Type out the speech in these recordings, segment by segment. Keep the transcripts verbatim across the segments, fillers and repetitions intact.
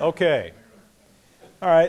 Okay. All right.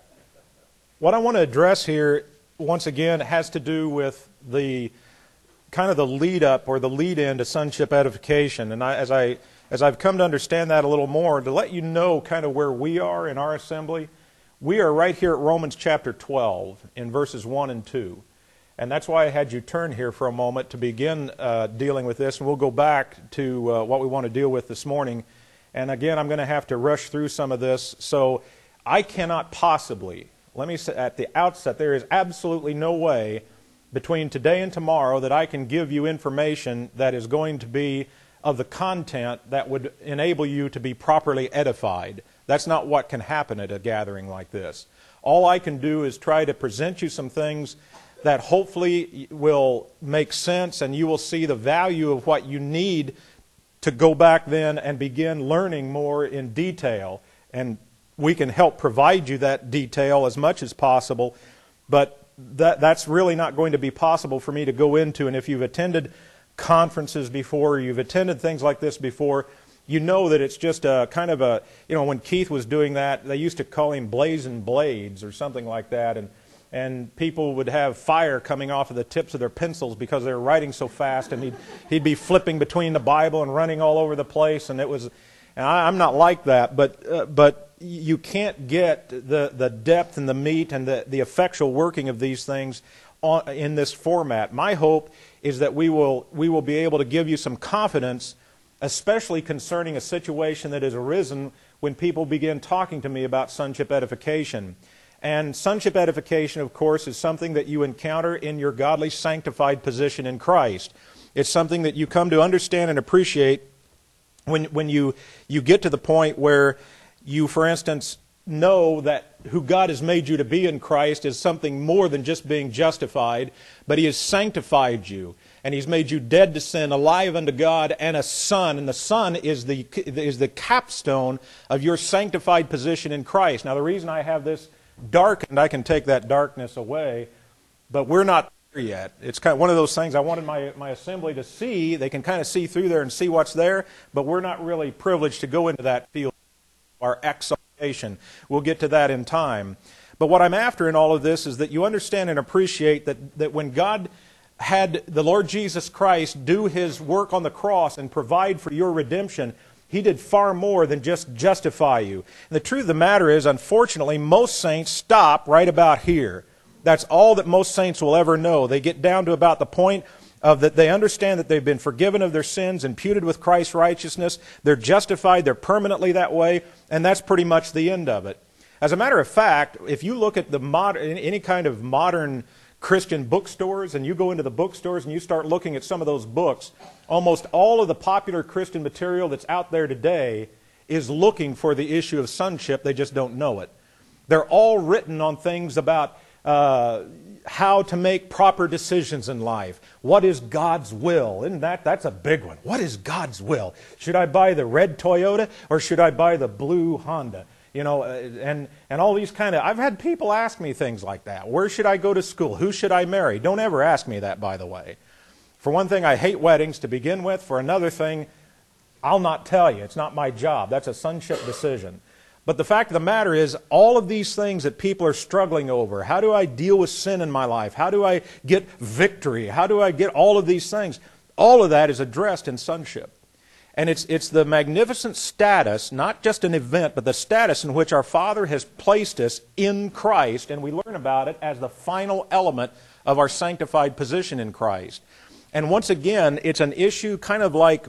What I want to address here, once again, has to do with the kind of the lead up or the lead in to sonship edification. And I, as I as I've come to understand that a little more, to let you know kind of where we are in our assembly, we are right here at Romans chapter twelve in verses one and two. And that's why I had you turn here for a moment to begin uh, dealing with this. And we'll go back to uh, what we want to deal with this morning. And again, I'm going to have to rush through some of this. So I cannot possibly, let me say at the outset, there is absolutely no way between today and tomorrow that I can give you information that is going to be of the content that would enable you to be properly edified. That's not what can happen at a gathering like this. All I can do is try to present you some things that hopefully will make sense, and you will see the value of what you need to go back then and begin learning more in detail. And we can help provide you that detail as much as possible, but that, that's really not going to be possible for me to go into. And if you've attended conferences before, or you've attended things like this before, you know that it's just a kind of a, you know, when Keith was doing that, they used to call him blazing blades or something like that, and and people would have fire coming off of the tips of their pencils because they were writing so fast, and he'd, he'd be flipping between the Bible and running all over the place, and it was, and I, I'm not like that, but uh, but you can't get the, the depth and the meat and the, the effectual working of these things on, in this format. My hope is that we will we will be able to give you some confidence, especially concerning a situation that has arisen when people begin talking to me about sonship edification. And sonship edification, of course, is something that you encounter in your godly sanctified position in Christ. It's something that you come to understand and appreciate when, when you, you get to the point where you, for instance, know that who God has made you to be in Christ is something more than just being justified, but He has sanctified you. And He's made you dead to sin, alive unto God, and a son. And the Son is the, is the capstone of your sanctified position in Christ. Now, the reason I have this darkened, I can take that darkness away, but we're not there yet. It's kind of one of those things I wanted my, my assembly to see. They can kind of see through there and see what's there, but we're not really privileged to go into that field of our exaltation. We'll get to that in time. But what I'm after in all of this is that you understand and appreciate that, that when God had the Lord Jesus Christ do His work on the cross and provide for your redemption, He did far more than just justify you. And the truth of the matter is, unfortunately, most saints stop right about here. That's all that most saints will ever know. They get down to about the point of that they understand that they've been forgiven of their sins, imputed with Christ's righteousness. They're justified. They're permanently that way. And that's pretty much the end of it. As a matter of fact, if you look at the modern, any kind of modern Christian bookstores, and you go into the bookstores and you start looking at some of those books, almost all of the popular Christian material that's out there today is looking for the issue of sonship. They just don't know it. They're all written on things about uh, how to make proper decisions in life. What is God's will? Isn't that, that's a big one. What is God's will? Should I buy the red Toyota or should I buy the blue Honda? You know, and, and all these kind of, I've had people ask me things like that. Where should I go to school? Who should I marry? Don't ever ask me that, by the way. For one thing, I hate weddings to begin with. For another thing, I'll not tell you. It's not my job. That's a sonship decision. But the fact of the matter is, all of these things that people are struggling over, how do I deal with sin in my life? How do I get victory? How do I get all of these things? All of that is addressed in sonship. And it's, it's the magnificent status, not just an event, but the status in which our Father has placed us in Christ, and we learn about it as the final element of our sanctified position in Christ. And once again, it's an issue kind of like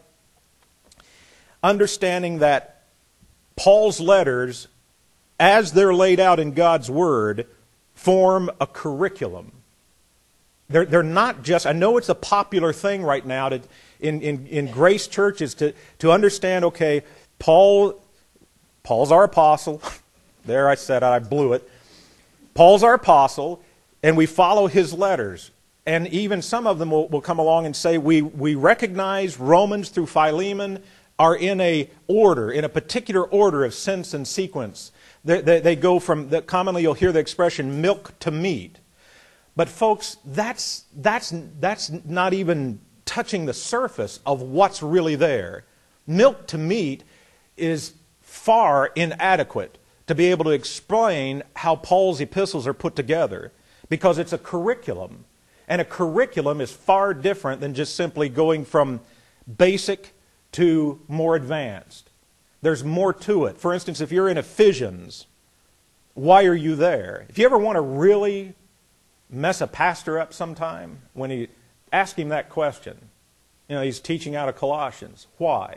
understanding that Paul's letters, as they're laid out in God's Word, form a curriculum. They're, they're not just, I know it's a popular thing right now to, in, in, in grace churches to, to understand, okay, Paul, Paul's our apostle. There I said it, I blew it. Paul's our apostle, and we follow his letters. And even some of them will, will come along and say, we, we recognize Romans through Philemon are in a order, in a particular order of sense and sequence. They, they, they go from, the, commonly you'll hear the expression milk to meat. But folks, that's, that's, that's not even touching the surface of what's really there. Milk to meat is far inadequate to be able to explain how Paul's epistles are put together, because it's a curriculum. And a curriculum is far different than just simply going from basic to more advanced. There's more to it. For instance, if you're in Ephesians, why are you there? If you ever want to really mess a pastor up sometime, when he ask him that question, you know, he's teaching out of Colossians. Why?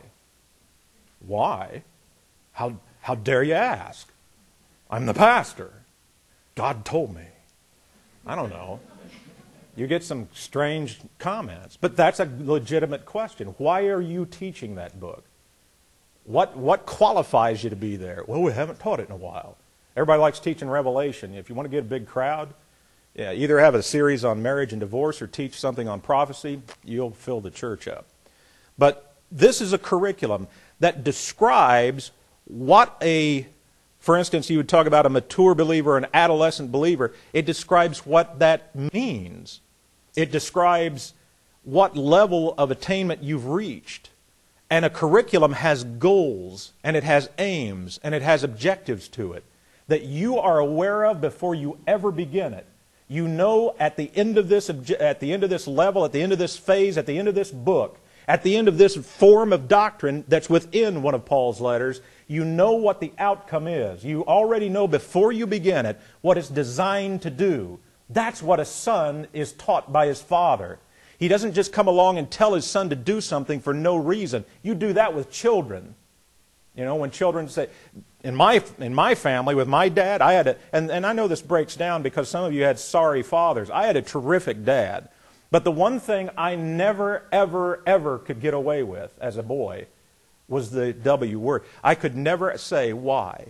Why? How, how dare you ask? I'm the pastor. God told me. I don't know. You get some strange comments. But that's a legitimate question. Why are you teaching that book? What, what qualifies you to be there? Well, we haven't taught it in a while. Everybody likes teaching Revelation. If you want to get a big crowd, yeah, either have a series on marriage and divorce or teach something on prophecy, you'll fill the church up. But this is a curriculum that describes what a, for instance, you would talk about a mature believer, an adolescent believer. It describes what that means. It describes what level of attainment you've reached. And a curriculum has goals, and it has aims, and it has objectives to it that you are aware of before you ever begin it. You know at the end of this, at the end of this level, at the end of this phase, at the end of this book, at the end of this form of doctrine that's within one of Paul's letters, you know what the outcome is. You already know before you begin it what it's designed to do. That's what a son is taught by his father. He doesn't just come along and tell his son to do something for no reason. You do that with children. You know, when children say, in my in my family, with my dad, I had a, and, and I know this breaks down because some of you had sorry fathers. I had a terrific dad. But the one thing I never, ever, ever could get away with as a boy was the W word. I could never say why.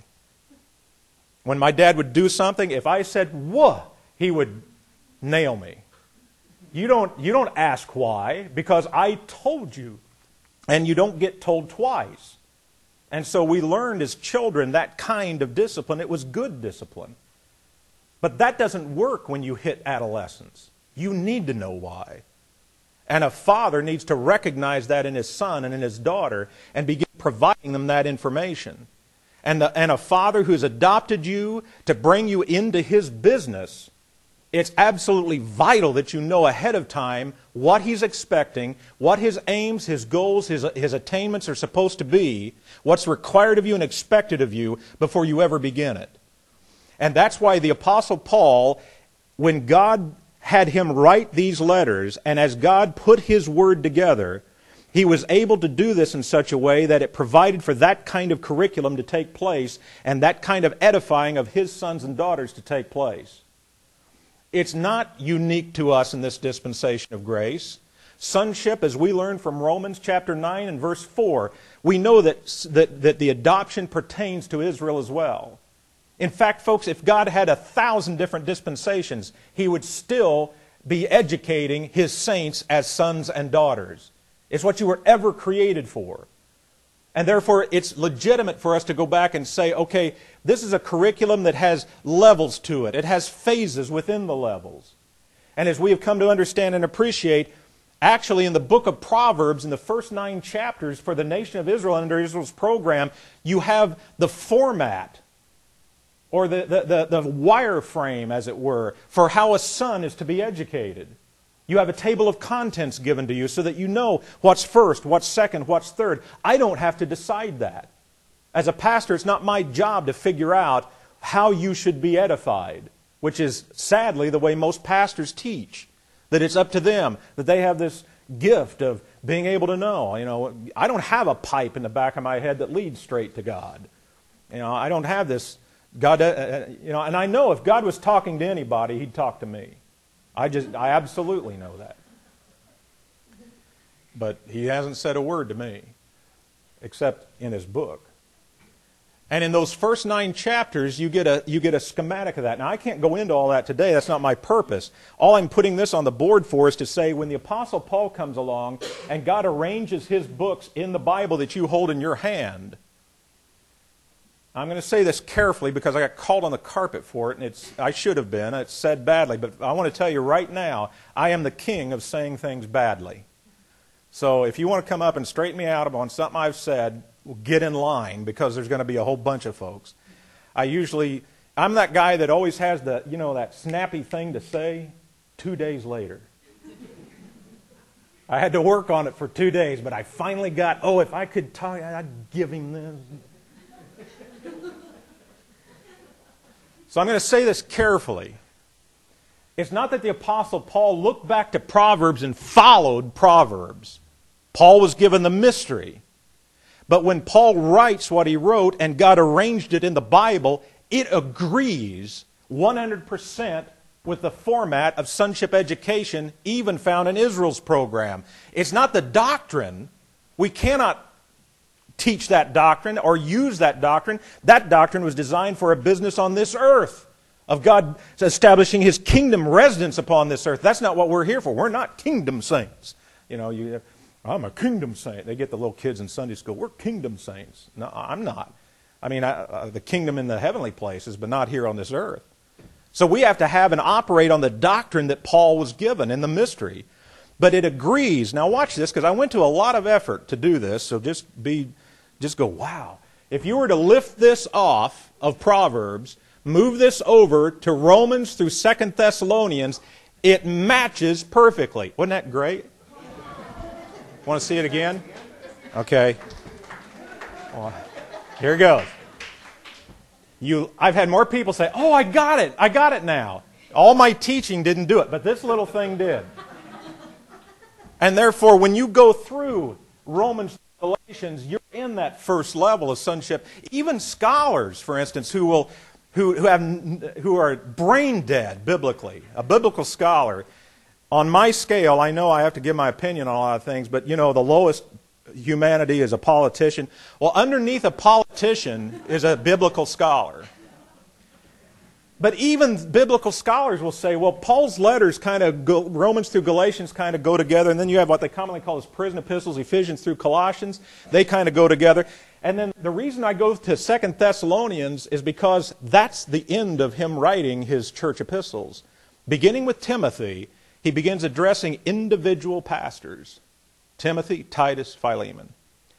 When my dad would do something, if I said, "whoa," he would nail me. You don't, you don't ask why, because I told you. And you don't get told twice. And so we learned as children that kind of discipline. It was good discipline. But that doesn't work when you hit adolescence. You need to know why. And a father needs to recognize that in his son and in his daughter and begin providing them that information. And, the, and a father who's adopted you to bring you into his business, it's absolutely vital that you know ahead of time what he's expecting, what his aims, his goals, his, his attainments are supposed to be, what's required of you and expected of you before you ever begin it. And that's why the Apostle Paul, when God had him write these letters, and as God put his word together, he was able to do this in such a way that it provided for that kind of curriculum to take place and that kind of edifying of his sons and daughters to take place. It's not unique to us in this dispensation of grace. Sonship, as we learn from Romans chapter nine and verse four, we know that, that, that the adoption pertains to Israel as well. In fact, folks, if God had a thousand different dispensations, He would still be educating His saints as sons and daughters. It's what you were ever created for. And therefore, it's legitimate for us to go back and say, okay, this is a curriculum that has levels to it. It has phases within the levels. And as we have come to understand and appreciate, actually in the book of Proverbs, in the first nine chapters for the nation of Israel under Israel's program, you have the format, or the, the, the, the wireframe, as it were, for how a son is to be educated. You have a table of contents given to you so that you know what's first, what's second, what's third. I don't have to decide that. As a pastor, it's not my job to figure out how you should be edified, which is sadly the way most pastors teach, that it's up to them, that they have this gift of being able to know. You know, I don't have a pipe in the back of my head that leads straight to God. You know, I don't have this God, uh, you know, and I know if God was talking to anybody, He'd talk to me. I just, I absolutely know that. But He hasn't said a word to me, except in His book. And in those first nine chapters, you get a you get a schematic of that. Now, I can't go into all that today. That's not my purpose. All I'm putting this on the board for is to say, when the Apostle Paul comes along and God arranges his books in the Bible that you hold in your hand, I'm going to say this carefully because I got called on the carpet for it, and it's I should have been. It's said badly, but I want to tell you right now, I am the king of saying things badly. So if you want to come up and straighten me out on something I've said, well, get in line because there's going to be a whole bunch of folks. I usually, I'm that guy that always has the, you know, that snappy thing to say two days later. I had to work on it for two days, but I finally got, oh, if I could talk, I'd give him this. So I'm going to say this carefully. It's not that the Apostle Paul looked back to Proverbs and followed Proverbs. Paul was given the mystery. But when Paul writes what he wrote and God arranged it in the Bible, it agrees one hundred percent with the format of sonship education even found in Israel's program. It's not the doctrine. We cannot teach that doctrine or use that doctrine. That doctrine was designed for a business on this earth, of God establishing His kingdom residence upon this earth. That's not what we're here for. We're not kingdom saints. You know, you, I'm a kingdom saint. They get the little kids in Sunday school. We're kingdom saints. No, I'm not. I mean, I, uh, the kingdom in the heavenly places, but not here on this earth. So we have to have and operate on the doctrine that Paul was given in the mystery. But it agrees. Now watch this, because I went to a lot of effort to do this, so just be, just go, wow. If you were to lift this off of Proverbs, move this over to Romans through Second Thessalonians, it matches perfectly. Wasn't that great? Want to see it again? Okay. Well, here it goes. You, I've had more people say, oh, I got it. I got it now. All my teaching didn't do it, but this little thing did. And therefore, when you go through Romans, Galatians, you're in that first level of sonship. Even scholars, for instance, who will, who, who have, who are brain dead biblically, a biblical scholar, on my scale, I know I have to give my opinion on a lot of things, but you know, the lowest humanity is a politician. Well, underneath a politician is a biblical scholar. But even biblical scholars will say, well, Paul's letters kind of go, Romans through Galatians kind of go together, and then you have what they commonly call as prison epistles, Ephesians through Colossians. They kind of go together. And then the reason I go to Second Thessalonians is because that's the end of him writing his church epistles. Beginning with Timothy, he begins addressing individual pastors. Timothy, Titus, Philemon.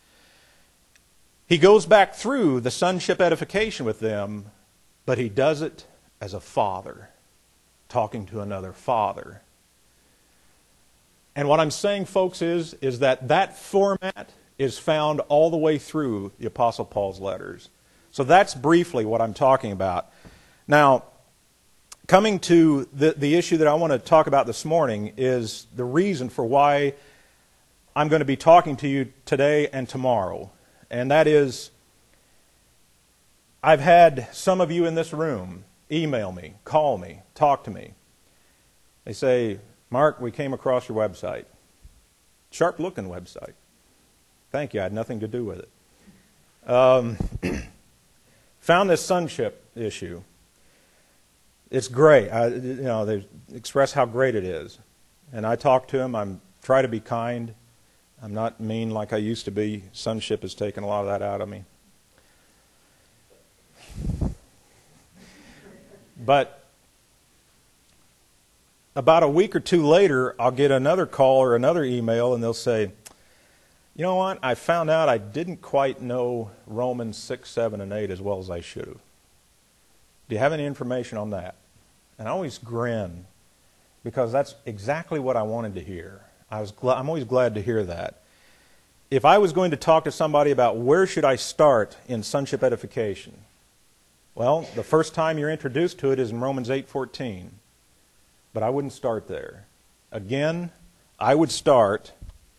He goes back through the sonship edification with them, but he does it as a father, talking to another father. And what I'm saying, folks, is, is that that format is found all the way through the Apostle Paul's letters. So that's briefly what I'm talking about. Now, coming to the, the issue that I want to talk about this morning is the reason for why I'm going to be talking to you today and tomorrow. And that is, I've had some of you in this room email me, call me, talk to me. They say, Mark, we came across your website. Sharp-looking website. Thank you, I had nothing to do with it. Um, found this sonship issue. It's great. I, you know, they express how great it is. And I talk to them. I'm try to be kind. I'm not mean like I used to be. Sonship has taken a lot of that out of me. But about a week or two later, I'll get another call or another email, and they'll say, you know what, I found out I didn't quite know Romans six, seven, and eight as well as I should have. Do you have any information on that? And I always grin, because that's exactly what I wanted to hear. I was gl- I'm always glad to hear that. If I was going to talk to somebody about where should I start in sonship edification, well, the first time you're introduced to it is in Romans eight fourteen. But I wouldn't start there. Again, I would start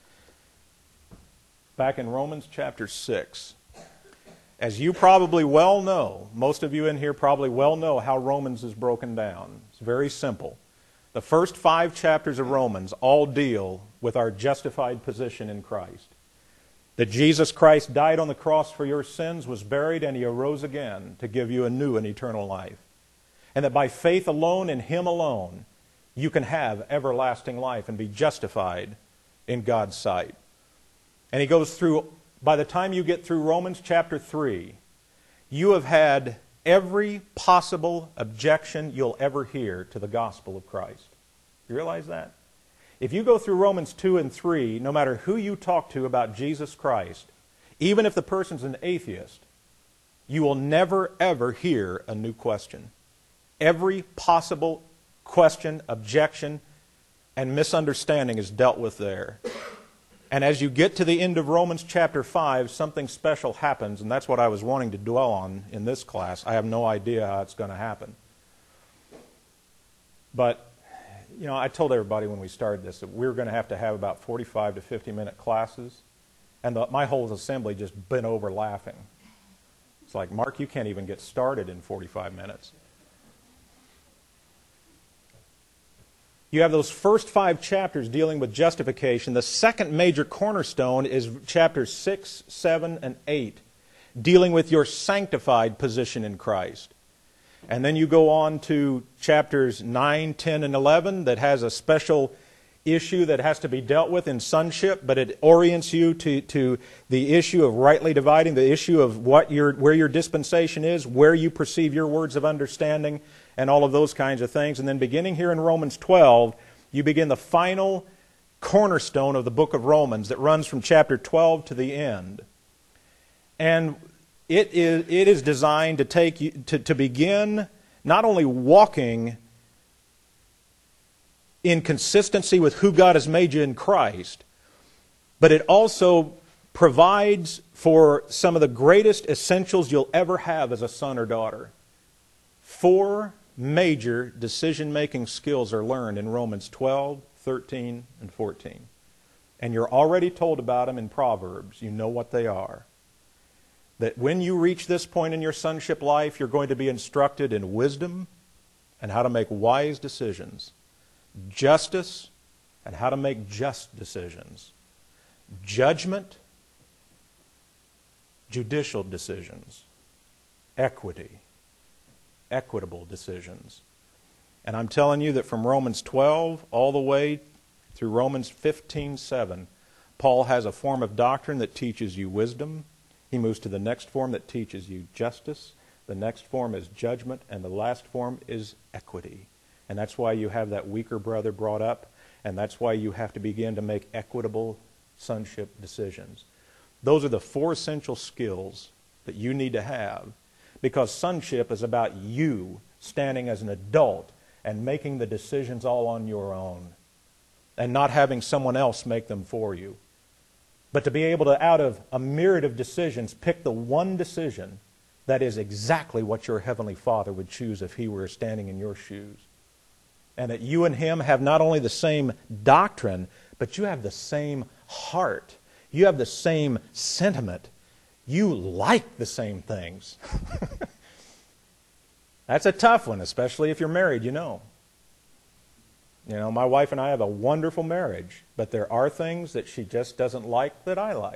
back in Romans chapter six. As you probably well know, most of you in here probably well know how Romans is broken down. It's very simple. The first five chapters of Romans all deal with our justified position in Christ. That Jesus Christ died on the cross for your sins, was buried, and He arose again to give you a new and eternal life. And that by faith alone, in Him alone, you can have everlasting life and be justified in God's sight. And he goes through, by the time you get through Romans chapter three, you have had every possible objection you'll ever hear to the gospel of Christ. You realize that? If you go through Romans two and three, no matter who you talk to about Jesus Christ, even if the person's an atheist, you will never, ever hear a new question. Every possible question, objection, and misunderstanding is dealt with there. And as you get to the end of Romans chapter five, something special happens, and that's what I was wanting to dwell on in this class. I have no idea how it's going to happen. But, you know, I told everybody when we started this that we were going to have to have about forty-five to fifty minute classes, and the, my whole assembly just bent over laughing. It's like, Mark, you can't even get started in forty-five minutes. You have those first five chapters dealing with justification. The second major cornerstone is chapters six, seven, and eight, dealing with your sanctified position in Christ. And then you go on to chapters nine, ten, and eleven that has a special issue that has to be dealt with in sonship, but it orients you to, to the issue of rightly dividing, the issue of what your, where your dispensation is, where you perceive your words of understanding, and all of those kinds of things. And then beginning here in Romans twelve, you begin the final cornerstone of the book of Romans that runs from chapter twelve to the end. And it is, it is designed to take you, to, to begin not only walking in consistency with who God has made you in Christ, but it also provides for some of the greatest essentials you'll ever have as a son or daughter. Four major decision-making skills are learned in Romans twelve, thirteen, and fourteen. And you're already told about them in Proverbs. You know what they are. That when you reach this point in your sonship life, you're going to be instructed in wisdom and how to make wise decisions, justice and how to make just decisions, judgment, judicial decisions, equity, equitable decisions. And I'm telling you that from Romans twelve all the way through Romans fifteen seven, Paul has a form of doctrine that teaches you wisdom. He moves to the next form that teaches you justice. The next form is judgment, and the last form is equity. And that's why you have that weaker brother brought up, and that's why you have to begin to make equitable sonship decisions. Those are the four essential skills that you need to have, because sonship is about you standing as an adult and making the decisions all on your own and not having someone else make them for you. But to be able to, out of a myriad of decisions, pick the one decision that is exactly what your Heavenly Father would choose if He were standing in your shoes. And that you and Him have not only the same doctrine, but you have the same heart. You have the same sentiment. You like the same things. That's a tough one, especially if you're married, you know. You know, my wife and I have a wonderful marriage, but there are things that she just doesn't like that I like.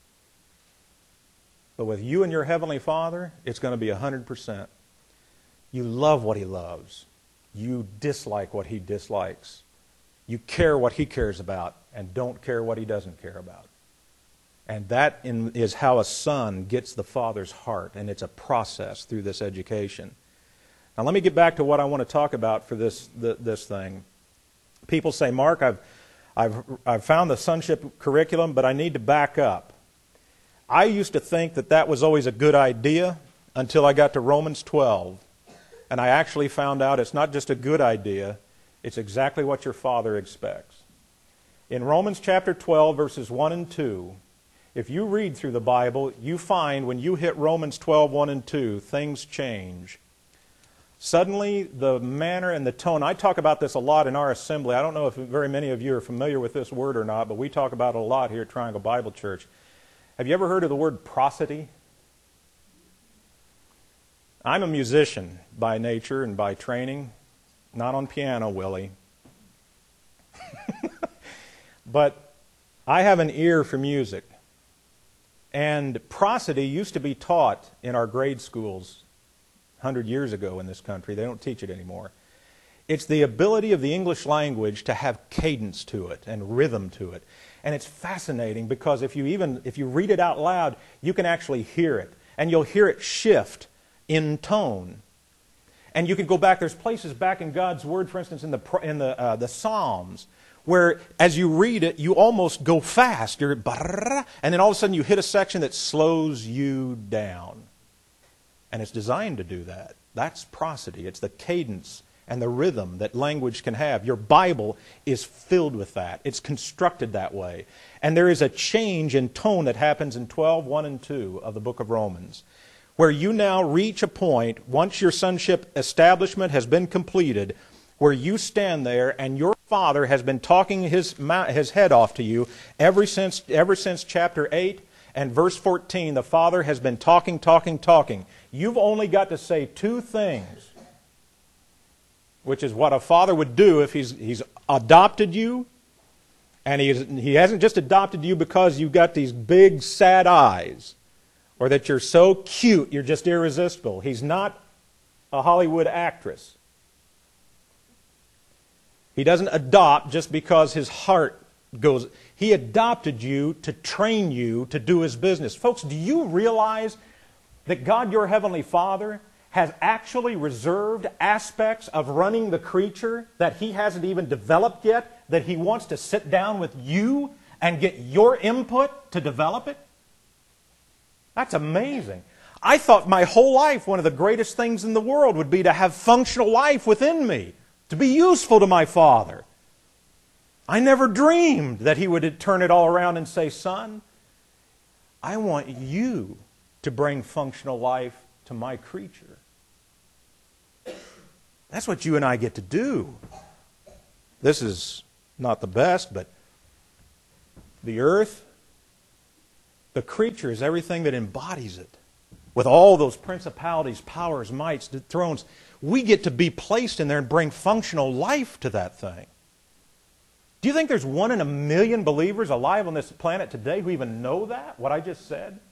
But with you and your Heavenly Father, it's going to be one hundred percent. You love what He loves. You dislike what He dislikes. You care what He cares about and don't care what He doesn't care about. And that in, is how a son gets the Father's heart, and it's a process through this education. Now let me get back to what I want to talk about for this, the, this thing. People say, Mark, I've, I've, I've found the sonship curriculum, but I need to back up. I used to think that that was always a good idea until I got to Romans twelve. And I actually found out it's not just a good idea, it's exactly what your Father expects. In Romans chapter twelve, verses one and two, if you read through the Bible, you find when you hit Romans twelve, one and two, things change. Suddenly, the manner and the tone, I talk about this a lot in our assembly. I don't know if very many of you are familiar with this word or not, but we talk about it a lot here at Triangle Bible Church. Have you ever heard of the word prosody? I'm a musician by nature and by training, not on piano, Willie. But I have an ear for music. And prosody used to be taught in our grade schools one hundred years ago in this country. They don't teach it anymore. It's the ability of the English language to have cadence to it and rhythm to it. And it's fascinating because if you even if you read it out loud, you can actually hear it. And you'll hear it shift in tone. And you can go back, there's places back in God's Word, for instance, in the in the uh, the Psalms, where as you read it, you almost go fast. You're, and then all of a sudden you hit a section that slows you down. And it's designed to do that. That's prosody. It's the cadence and the rhythm that language can have. Your Bible is filled with that. It's constructed that way. And there is a change in tone that happens in twelve, one and two of the book of Romans, where you now reach a point, once your sonship establishment has been completed, where you stand there and your Father has been talking his, his head off to you ever since, ever since chapter eight and verse fourteen. The Father has been talking, talking, talking. You've only got to say two things, which is what a father would do if he's, he's adopted you. And he, is, he hasn't just adopted you because you've got these big, sad eyes, or that you're so cute, you're just irresistible. He's not a Hollywood actress. He doesn't adopt just because his heart goes. He adopted you to train you to do his business. Folks, do you realize that God, your Heavenly Father, has actually reserved aspects of running the creature that He hasn't even developed yet, that He wants to sit down with you and get your input to develop it? That's amazing. I thought my whole life one of the greatest things in the world would be to have functional life within me, to be useful to my Father. I never dreamed that He would turn it all around and say, son, I want you to bring functional life to my creature. That's what you and I get to do. This is not the best, but the earth, the creature is everything that embodies it. With all those principalities, powers, mights, thrones, we get to be placed in there and bring functional life to that thing. Do you think there's one in a million believers alive on this planet today who even know that, what I just said?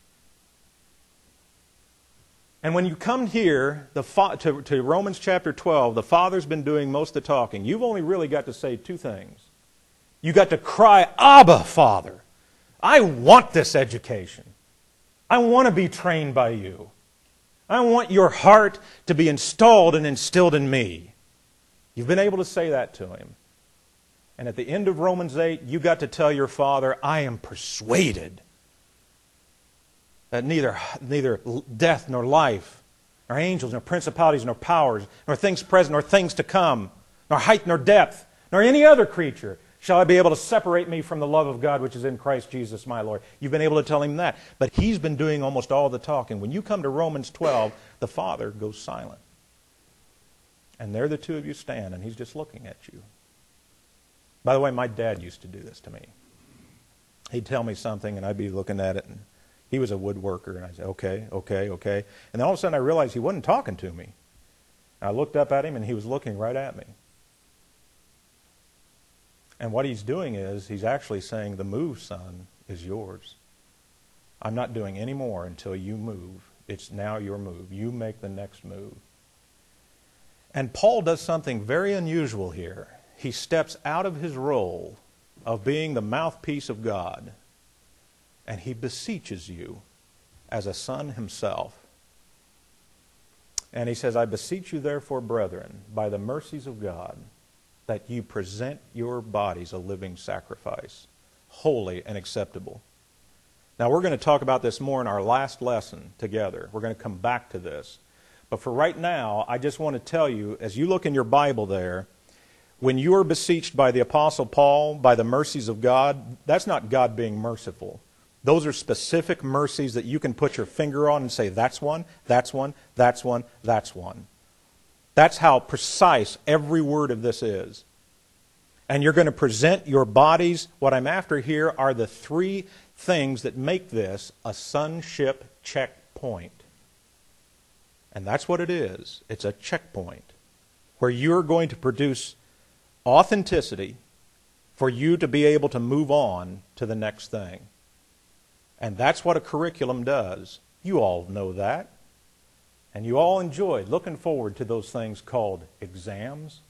And when you come here the fa- to, to Romans chapter twelve, the Father's been doing most of the talking. You've only really got to say two things. You got to cry, Abba, Father. I want this education. I want to be trained by you. I want your heart to be installed and instilled in me. You've been able to say that to Him. And at the end of Romans eight, you got to tell your Father, I am persuaded that neither, neither death nor life, nor angels, nor principalities, nor powers, nor things present, nor things to come, nor height, nor depth, nor any other creature shall I be able to separate me from the love of God which is in Christ Jesus my Lord. You've been able to tell Him that. But He's been doing almost all the talking. When you come to Romans twelve, the Father goes silent. And there the two of you stand, and He's just looking at you. By the way, my dad used to do this to me. He'd tell me something, and I'd be looking at it, and he was a woodworker, and I'd say, okay, okay, okay. And then all of a sudden I realized he wasn't talking to me. And I looked up at him, and he was looking right at me. And what he's doing is, he's actually saying, the move, son, is yours. I'm not doing any more until you move. It's now your move. You make the next move. And Paul does something very unusual here. He steps out of his role of being the mouthpiece of God, and he beseeches you as a son himself. And he says, I beseech you therefore, brethren, by the mercies of God, that you present your bodies a living sacrifice, holy and acceptable. Now we're going to talk about this more in our last lesson together. We're going to come back to this. But for right now, I just want to tell you, as you look in your Bible there, when you are beseeched by the Apostle Paul, by the mercies of God, that's not God being merciful. Those are specific mercies that you can put your finger on and say, that's one, that's one, that's one, that's one. That's how precise every word of this is. And you're going to present your bodies. What I'm after here are the three things that make this a sonship checkpoint. And that's what it is. It's a checkpoint where you're going to produce authenticity for you to be able to move on to the next thing. And that's what a curriculum does. You all know that. And you all enjoyed looking forward to those things called exams.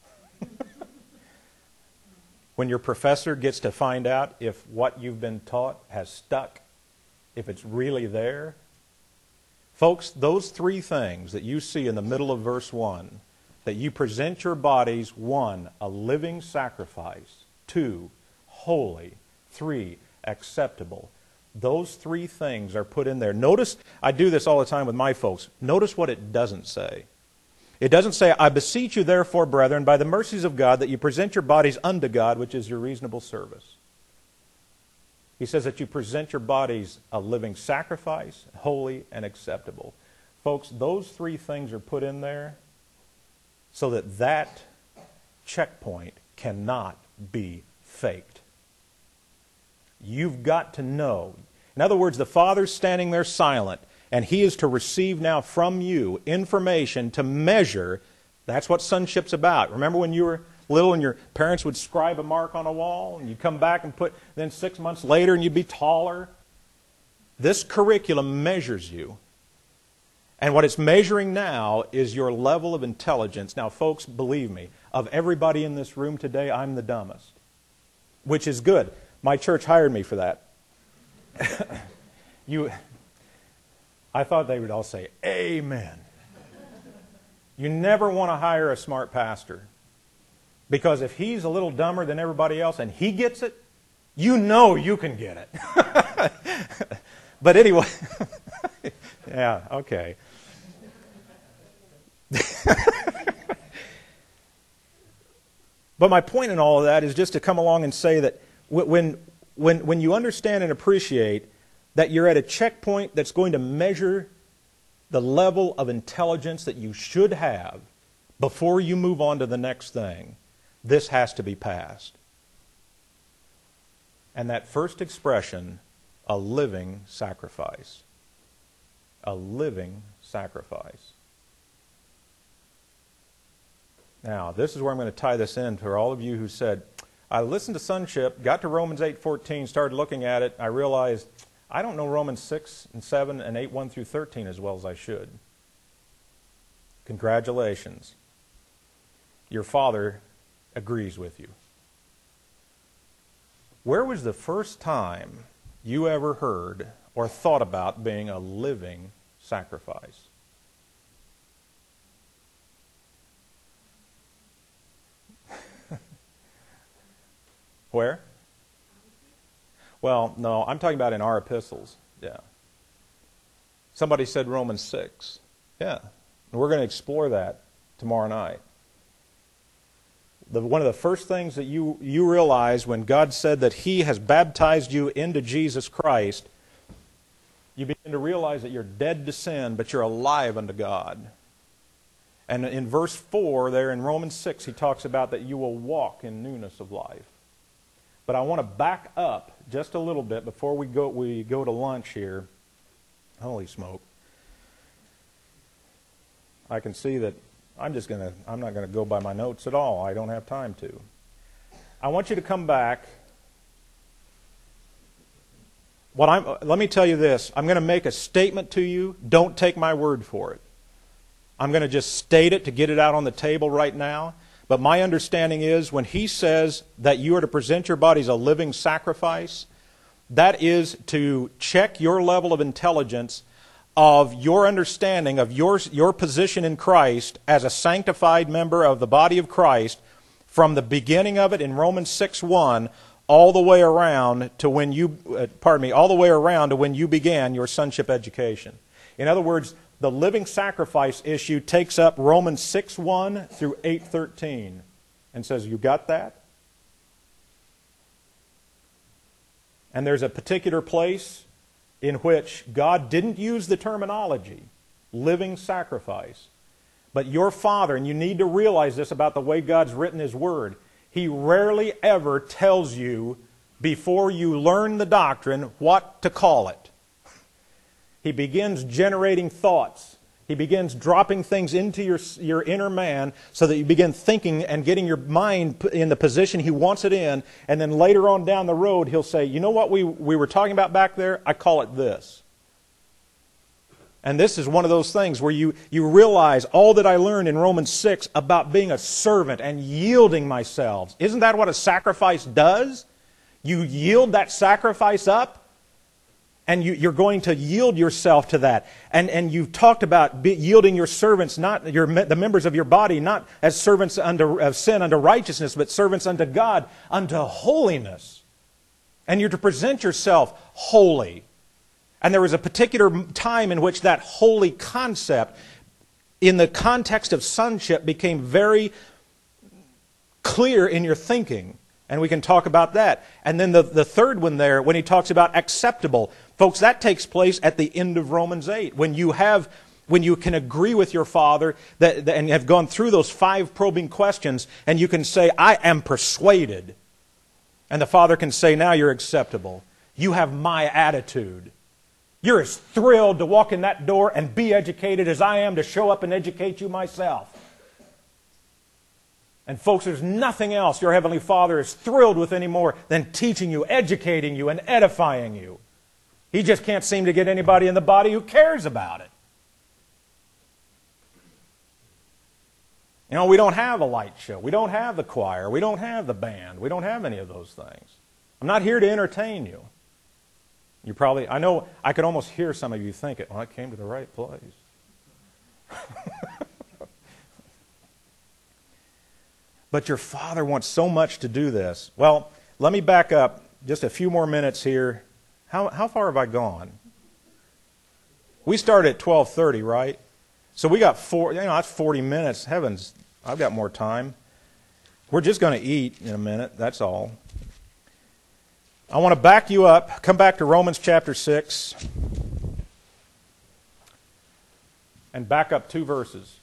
When your professor gets to find out if what you've been taught has stuck, if it's really there. Folks, those three things that you see in the middle of verse one, that you present your bodies, one, a living sacrifice, two, holy, three, acceptable. Those three things are put in there. Notice, I do this all the time with my folks. Notice what it doesn't say. It doesn't say, I beseech you therefore, brethren, by the mercies of God, that you present your bodies unto God, which is your reasonable service. He says that you present your bodies a living sacrifice, holy and acceptable. Folks, those three things are put in there so that that checkpoint cannot be faked. You've got to know. In other words, the Father's standing there silent, and He is to receive now from you information to measure. That's what sonship's about. Remember when you were little and your parents would scribe a mark on a wall, and you'd come back and put, then six months later and you'd be taller? This curriculum measures you. And what it's measuring now is your level of intelligence. Now, folks, believe me, of everybody in this room today, I'm the dumbest, which is good. My church hired me for that. you, I thought they would all say, amen. You never want to hire a smart pastor, because if he's a little dumber than everybody else and he gets it, you know you can get it. But anyway, yeah, okay. But my point in all of that is just to come along and say that when, when, when you understand and appreciate that you're at a checkpoint that's going to measure the level of intelligence that you should have before you move on to the next thing, this has to be passed. And that first expression, a living sacrifice. A living sacrifice. Now, this is where I'm going to tie this in for all of you who said, I listened to Sonship, got to Romans eight fourteen, started looking at it, I realized I don't know Romans six and seven and eight one through thirteen as well as I should. Congratulations. Your Father agrees with you. Where was the first time you ever heard or thought about being a living sacrifice? Where? Well, no, I'm talking about in our epistles. Yeah. Somebody said Romans six. Yeah. And we're going to explore that tomorrow night. The, one of the first things that you, you realize when God said that He has baptized you into Jesus Christ, you begin to realize that you're dead to sin, but you're alive unto God. And in verse four there in Romans six, he talks about that you will walk in newness of life. But I want to back up just a little bit before we go we go to lunch here. Holy smoke. I can see that I'm just going to I'm not going to go by my notes at all. I don't have time to. I want you to come back. What I'm let me tell you this. I'm going to make a statement to you. Don't take my word for it. I'm going to just state it to get it out on the table right now. But my understanding is when he says that you are to present your bodies a living sacrifice, that is to check your level of intelligence of your understanding of your, your position in Christ as a sanctified member of the body of Christ from the beginning of it in Romans six one all the way around to when you, uh, pardon me, all the way around to when you began your sonship education. In other words, the living sacrifice issue takes up Romans six one through eight thirteen and says, you got that? And there's a particular place in which God didn't use the terminology, living sacrifice. But your Father, and you need to realize this about the way God's written His Word, He rarely ever tells you before you learn the doctrine what to call it. He begins generating thoughts. He begins dropping things into your, your inner man so that you begin thinking and getting your mind in the position He wants it in. And then later on down the road, He'll say, you know what we, we were talking about back there? I call it this. And this is one of those things where you, you realize all that I learned in Romans six about being a servant and yielding myself. Isn't that what a sacrifice does? You yield that sacrifice up. And you, you're going to yield yourself to that. And, and you've talked about be, yielding your servants, not your, the members of your body, not as servants unto, of sin unto righteousness, but servants unto God, unto holiness. And you're to present yourself holy. And there was a particular time in which that holy concept, in the context of sonship, became very clear in your thinking. And we can talk about that. And then the, the third one there, when he talks about acceptable. Folks, that takes place at the end of Romans eight. When you have, when you can agree with your Father that, that, and have gone through those five probing questions, and you can say, I am persuaded. And the Father can say, now you're acceptable. You have my attitude. You're as thrilled to walk in that door and be educated as I am to show up and educate you myself. And folks, there's nothing else your Heavenly Father is thrilled with anymore than teaching you, educating you, and edifying you. He just can't seem to get anybody in the body who cares about it. You know, we don't have a light show. We don't have the choir. We don't have the band. We don't have any of those things. I'm not here to entertain you. You probably, I know, I could almost hear some of you thinking, well, I came to the right place. But your Father wants so much to do this. Well, let me back up just a few more minutes here. How, how far have I gone? We started at twelve thirty, right? So we got four, you know, that's forty minutes. Heavens, I've got more time. We're just going to eat in a minute, that's all. I want to back you up. Come back to Romans chapter six. And back up two verses.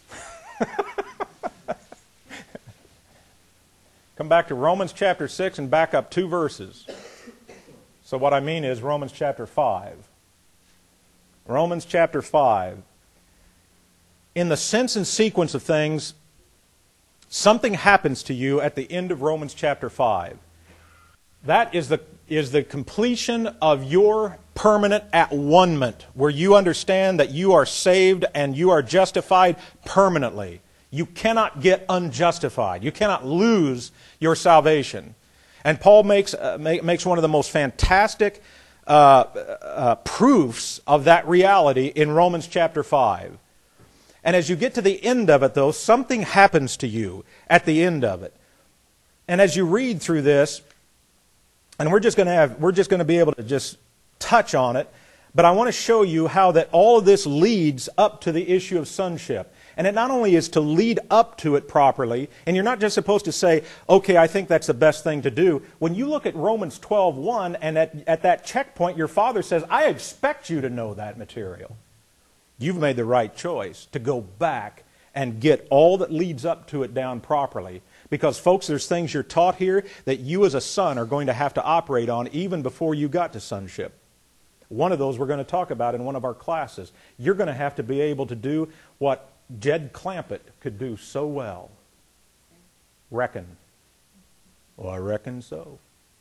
Come back to Romans chapter six and back up two verses. So what I mean is Romans chapter five. Romans chapter five. In the sense and sequence of things, something happens to you at the end of Romans chapter five. That is the, is the completion of your permanent at-one-ment, where you understand that you are saved and you are justified permanently. You cannot get unjustified. You cannot lose your salvation. And Paul makes, uh, make, makes one of the most fantastic uh, uh, proofs of that reality in Romans chapter five. And as you get to the end of it, though, something happens to you at the end of it. And as you read through this, and we're just going to have, we're just going to be able to just touch on it, but I want to show you how that all of this leads up to the issue of sonship. And it not only is to lead up to it properly, and you're not just supposed to say, okay, I think that's the best thing to do. When you look at Romans twelve one, and at, at that checkpoint, your Father says, I expect you to know that material. You've made the right choice to go back and get all that leads up to it down properly. Because, folks, there's things you're taught here that you as a son are going to have to operate on even before you got to sonship. One of those we're going to talk about in one of our classes. You're going to have to be able to do what Jed Clampett could do so well. Reckon. Well, I reckon so.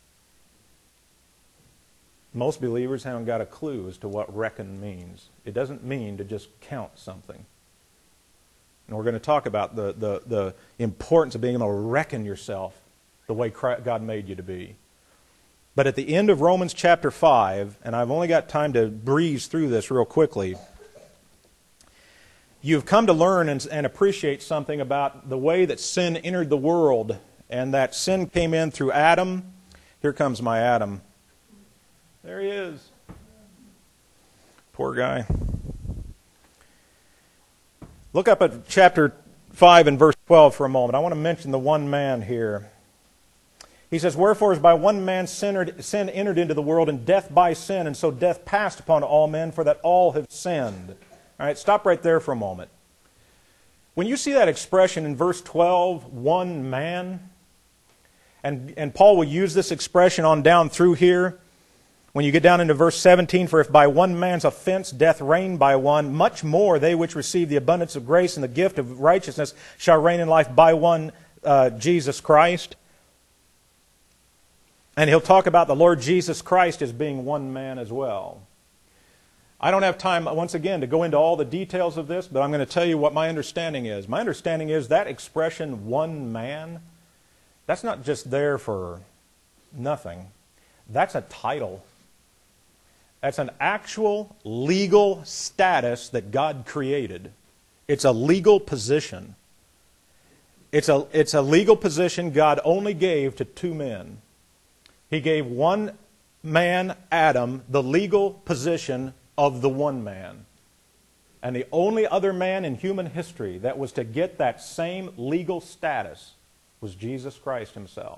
Most believers haven't got a clue as to what reckon means. It doesn't mean to just count something. And we're going to talk about the, the, the importance of being able to reckon yourself the way God made you to be. But at the end of Romans chapter five, and I've only got time to breeze through this real quickly, you've come to learn and, and appreciate something about the way that sin entered the world, and that sin came in through Adam. Here comes my Adam. There he is. Poor guy. Look up at chapter five and verse twelve for a moment. I want to mention the one man here. He says, wherefore as by one man sin entered into the world, and death by sin, and so death passed upon all men, for that all have sinned. All right, stop right there for a moment. When you see that expression in verse twelve, one man, and, and Paul will use this expression on down through here, when you get down into verse seventeen, for if by one man's offense death reigned by one, much more they which receive the abundance of grace and the gift of righteousness shall reign in life by one, uh, Jesus Christ. And he'll talk about the Lord Jesus Christ as being one man as well. I don't have time, once again, to go into all the details of this, but I'm going to tell you what my understanding is. My understanding is that expression, one man, that's not just there for nothing. That's a title. That's an actual legal status that God created. It's a legal position. It's a, it's a legal position God only gave to two men. He gave one man, Adam, the legal position of the one man. And the only other man in human history that was to get that same legal status was Jesus Christ himself.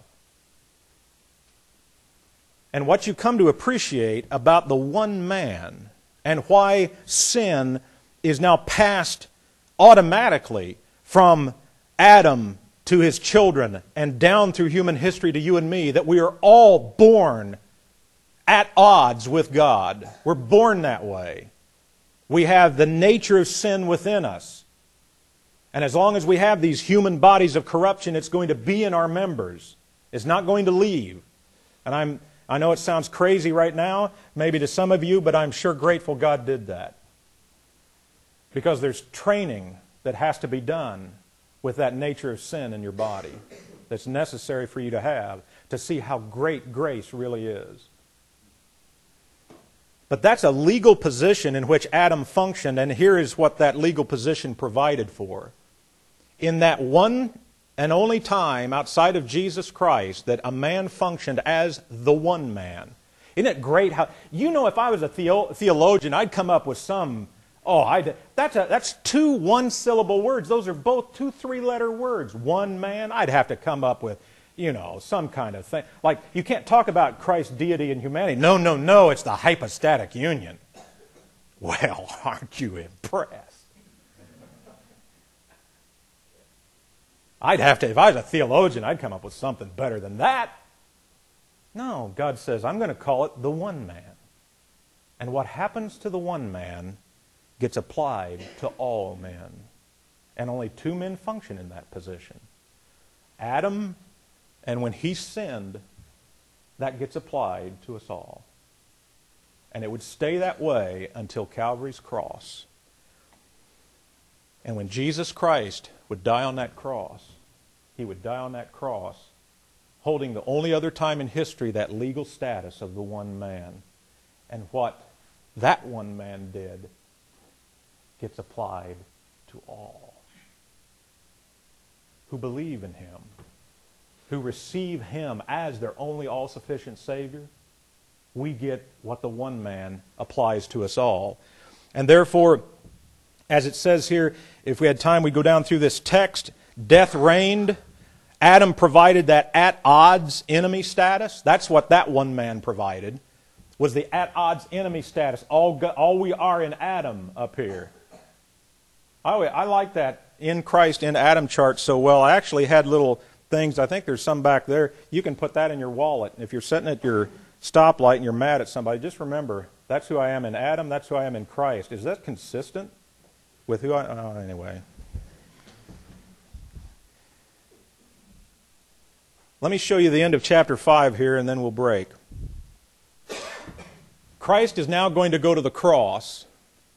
And what you come to appreciate about the one man and why sin is now passed automatically from Adam to his children and down through human history to you and me, that we are all born at odds with God. We're born that way. We have the nature of sin within us. And as long as we have these human bodies of corruption, it's going to be in our members. It's not going to leave. And I'm, I know it sounds crazy right now, maybe to some of you, but I'm sure grateful God did that. Because there's training that has to be done with that nature of sin in your body that's necessary for you to have to see how great grace really is. But that's a legal position in which Adam functioned, and here is what that legal position provided for. In that one and only time outside of Jesus Christ that a man functioned as the one man. Isn't it great how, you know, if I was a theo- theologian, I'd come up with some, oh, I'd, that's, a, that's two one-syllable words. Those are both two three-letter words. One man, I'd have to come up with, you know, some kind of thing. Like, you can't talk about Christ's deity and humanity. No, no, no, it's the hypostatic union. Well, aren't you impressed? I'd have to, if I was a theologian, I'd come up with something better than that. No, God says, I'm going to call it the one man. And what happens to the one man gets applied to all men. And only two men function in that position. Adam, and when he sinned, that gets applied to us all. And it would stay that way until Calvary's cross. And when Jesus Christ would die on that cross, he would die on that cross holding the only other time in history that legal status of the one man. And what that one man did gets applied to all who believe in him, who receive him as their only all-sufficient Savior. We get what the one man applies to us all. And therefore, as it says here, if we had time, we'd go down through this text. Death reigned. Adam provided that at odds enemy status. That's what that one man provided, was the at odds enemy status. All, all we are in Adam up here. I, I like that in Christ, in Adam chart so well. I actually had little things. I think there's some back there. You can put that in your wallet. If you're sitting at your stoplight and you're mad at somebody, just remember, that's who I am in Adam, that's who I am in Christ. Is that consistent with who I... Oh, anyway. Let me show you the end of chapter five here, and then we'll break. Christ is now going to go to the cross.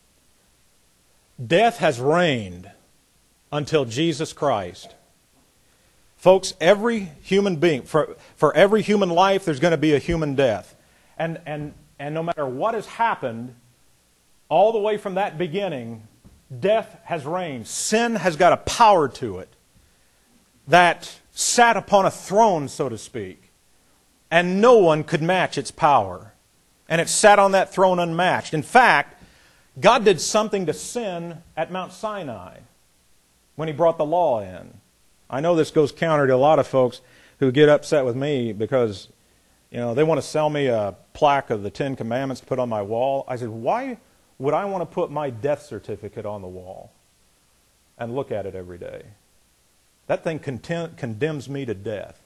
Death has reigned until Jesus Christ. Folks, every human being, for, for every human life, there's going to be a human death. And, and, and no matter what has happened, all the way from that beginning, death has reigned. Sin has got a power to it that sat upon a throne, so to speak. And no one could match its power. And it sat on that throne unmatched. In fact, God did something to sin at Mount Sinai when He brought the law in. I know this goes counter to a lot of folks who get upset with me because, you know, they want to sell me a plaque of the Ten Commandments to put on my wall. I said, why would I want to put my death certificate on the wall and look at it every day? That thing contem- condemns me to death.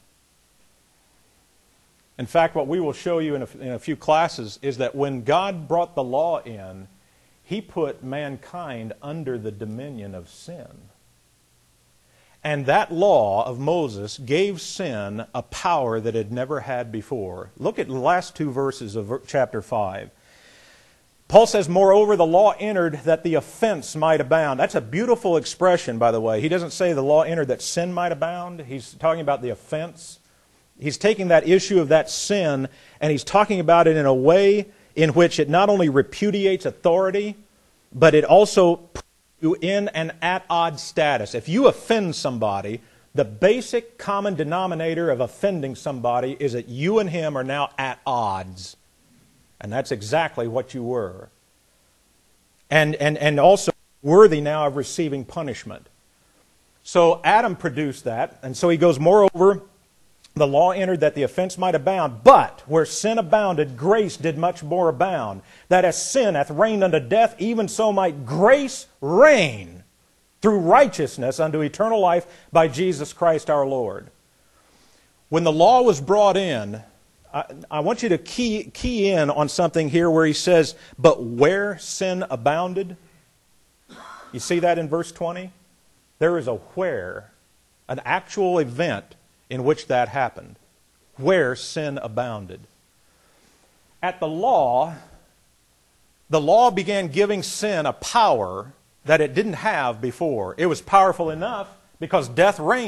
In fact, what we will show you in a, in a few classes is that when God brought the law in, He put mankind under the dominion of sin. And that law of Moses gave sin a power that it never had before. Look at the last two verses of chapter five. Paul says, moreover, the law entered that the offense might abound. That's a beautiful expression, by the way. He doesn't say the law entered that sin might abound. He's talking about the offense. He's taking that issue of that sin and he's talking about it in a way in which it not only repudiates authority, but it also puts you in an at odds status. If you offend somebody, the basic common denominator of offending somebody is that you and him are now at odds. And that's exactly what you were. And, and, and also worthy now of receiving punishment. So Adam produced that, and so he goes, moreover, the law entered that the offense might abound, but where sin abounded, grace did much more abound. That as sin hath reigned unto death, even so might grace reign through righteousness unto eternal life by Jesus Christ our Lord. When the law was brought in, I, I want you to key, key in on something here where he says, but where sin abounded. You see that in verse twenty? There is a where, an actual event in which that happened, where sin abounded. At the law, the law began giving sin a power that it didn't have before. It was powerful enough because death reigned.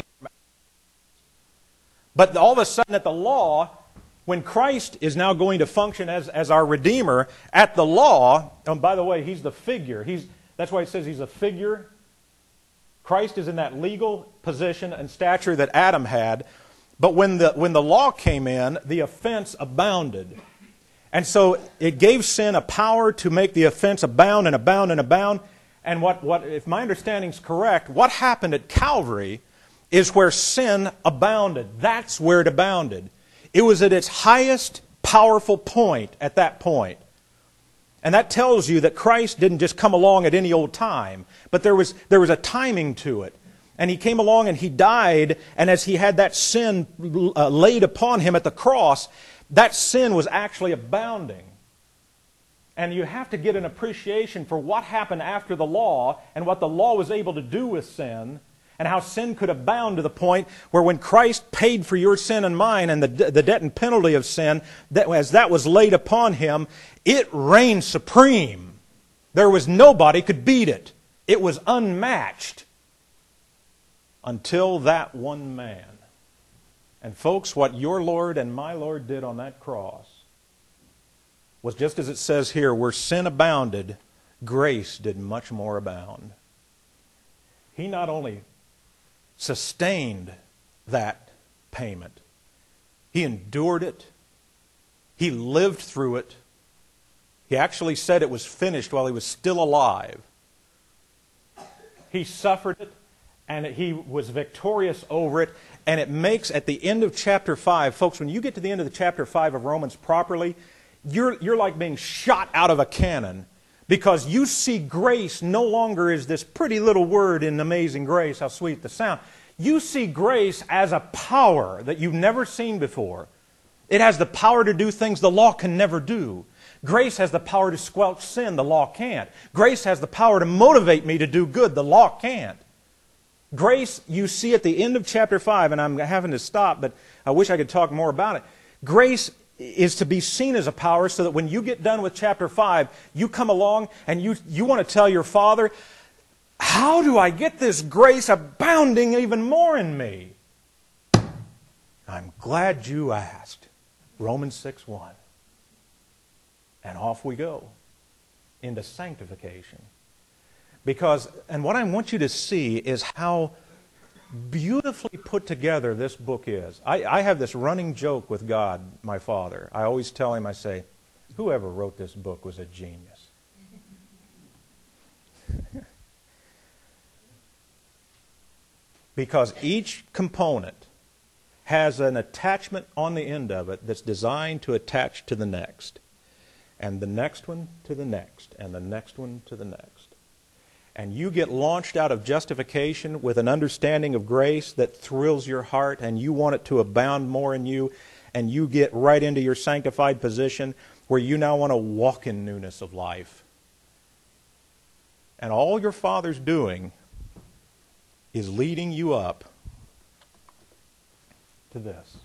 But all of a sudden at the law, when Christ is now going to function as, as our Redeemer, at the law, and by the way, He's the figure. He's, that's why it says He's a figure. Christ is in that legal position and stature that Adam had. But when the, when the law came in, the offense abounded. And so it gave sin a power to make the offense abound and abound and abound. And what, what if my understanding is correct, what happened at Calvary is where sin abounded. That's where it abounded. It was at its highest powerful point at that point. And that tells you that Christ didn't just come along at any old time, but there was, there was a timing to it. And He came along and He died, and as He had that sin uh, laid upon Him at the cross, that sin was actually abounding. And you have to get an appreciation for what happened after the law and what the law was able to do with sin, and how sin could abound to the point where when Christ paid for your sin and mine and the, the debt and penalty of sin, that as that was laid upon Him, it reigned supreme. There was nobody could beat it. It was unmatched until that one man. And folks, what your Lord and my Lord did on that cross was just as it says here, where sin abounded, grace did much more abound. He not only sustained that payment, He endured it, He lived through it. He actually said it was finished while He was still alive. He suffered it, and He was victorious over it. And it makes, at the end of chapter five, folks, when you get to the end of the chapter five of Romans properly, you're, you're like being shot out of a cannon, because you see grace no longer as this pretty little word in Amazing Grace, how sweet the sound. You see grace as a power that you've never seen before. It has the power to do things the law can never do. Grace has the power to squelch sin, the law can't. Grace has the power to motivate me to do good, the law can't. Grace, you see at the end of chapter five, and I'm having to stop, but I wish I could talk more about it. Grace is to be seen as a power so that when you get done with chapter five, you come along and you, you want to tell your Father, how do I get this grace abounding even more in me? I'm glad you asked. Romans six one. And off we go into sanctification. Because, and what I want you to see is how beautifully put together this book is. I, I have this running joke with God, my Father. I always tell Him, I say, whoever wrote this book was a genius. Because each component has an attachment on the end of it that's designed to attach to the next. And the next one to the next, and the next one to the next. And you get launched out of justification with an understanding of grace that thrills your heart, and you want it to abound more in you, and you get right into your sanctified position where you now want to walk in newness of life. And all your Father's doing is leading you up to this.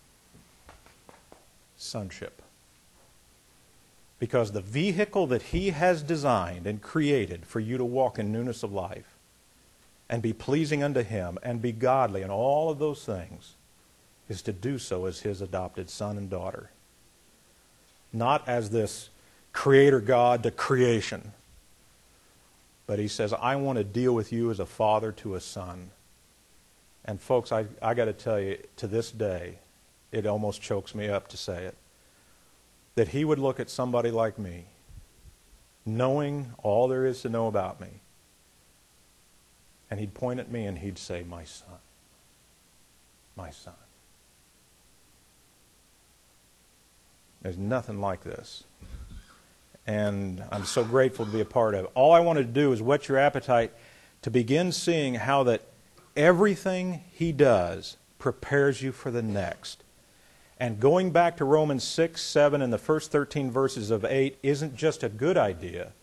Sonship. Because the vehicle that He has designed and created for you to walk in newness of life and be pleasing unto Him and be godly and all of those things is to do so as His adopted son and daughter. Not as this Creator God to creation. But he says, I want to deal with you as a father to a son. And folks, I, I got to tell you, to this day, it almost chokes me up to say it, that he would look at somebody like me, knowing all there is to know about me, and he'd point at me and he'd say, my son, my son. There's nothing like this. And I'm so grateful to be a part of it. All I wanted to do is whet your appetite to begin seeing how that everything he does prepares you for the next. And going back to Romans six, seven, and the first thirteen verses of eight isn't just a good idea.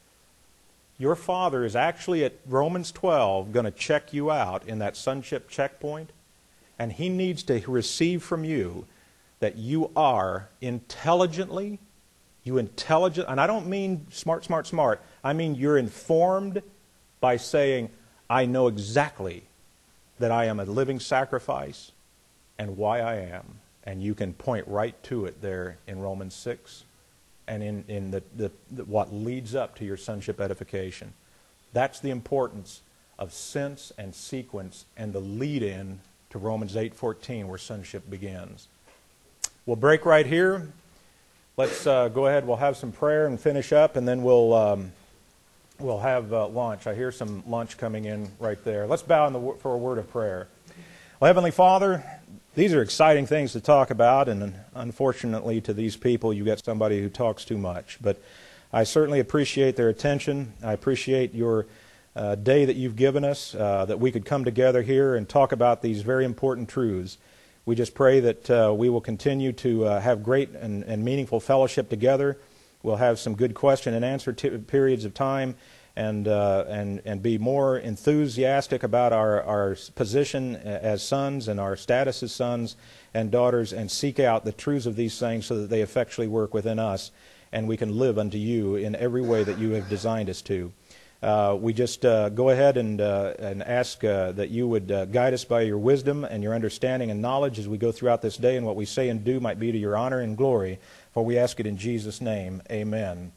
Your Father is actually at Romans twelve going to check you out in that sonship checkpoint, and he needs to receive from you that you are intelligently, you intelligent, and I don't mean smart, smart, smart. I mean you're informed by saying, I know exactly that I am a living sacrifice and why I am. And you can point right to it there in Romans six and in, in the, the, the what leads up to your sonship edification. That's the importance of sense and sequence and the lead-in to Romans eight fourteen where sonship begins. We'll break right here. Let's uh, go ahead. We'll have some prayer and finish up, and then we'll um, we'll have uh, lunch. I hear some lunch coming in right there. Let's bow in the, for a word of prayer. Well, Heavenly Father, these are exciting things to talk about, and unfortunately to these people, you get somebody who talks too much. But I certainly appreciate their attention. I appreciate your uh, day that you've given us, uh, that we could come together here and talk about these very important truths. We just pray that uh, we will continue to uh, have great and, and meaningful fellowship together. We'll have some good question and answer t- periods of time, and uh, and and be more enthusiastic about our, our position as sons and our status as sons and daughters, and seek out the truths of these things so that they effectually work within us, and we can live unto you in every way that you have designed us to. Uh, we just uh, go ahead and uh, and ask uh, that you would uh, guide us by your wisdom and your understanding and knowledge as we go throughout this day, and what we say and do might be to your honor and glory. For we ask it in Jesus' name. Amen.